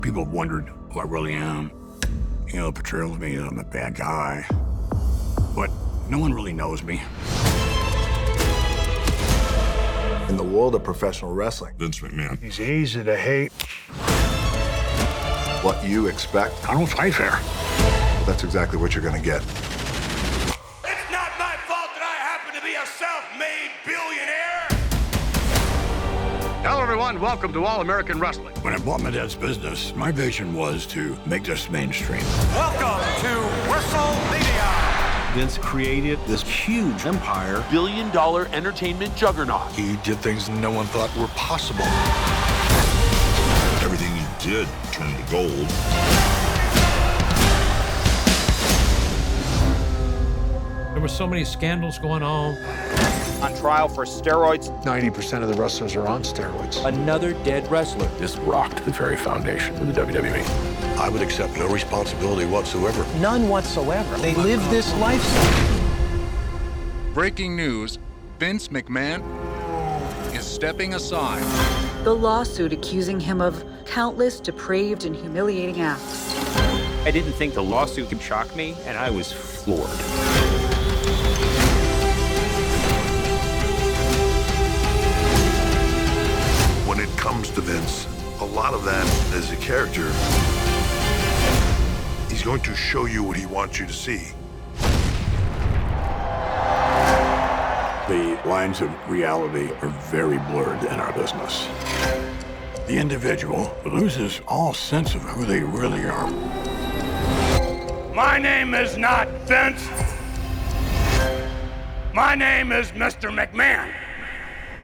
People have wondered who I really am. You know, portrayals me that I'm a bad guy. But no one really knows me. In the world of professional wrestling, Vince McMahon. He's easy to hate. what you expect, I don't fight fair. that's exactly what you're going to get. It's not my fault that I happen to be a self-made billionaire. Hello, everyone. Welcome to All American Wrestling. When I bought my dad's business, my vision was to make this mainstream. Welcome to WrestleMania. Vince created this huge empire. billion-dollar entertainment juggernaut. He did things no one thought were possible. Everything he did turned to gold. There were so many scandals going on. On trial for steroids. 90% of the wrestlers are on steroids. Another dead wrestler. This rocked the very foundation of the WWE. I would accept no responsibility whatsoever. None whatsoever. They live this lifestyle. Breaking news, Vince McMahon is stepping aside. The lawsuit accusing him of countless depraved and humiliating acts. I didn't think the lawsuit could shock me, and I was floored. When it comes to Vince, a lot of that is a character. He's going to show you what he wants you to see. The lines of reality are very blurred in our business. The individual loses all sense of who they really are. My name is not Vince. My name is Mr. McMahon.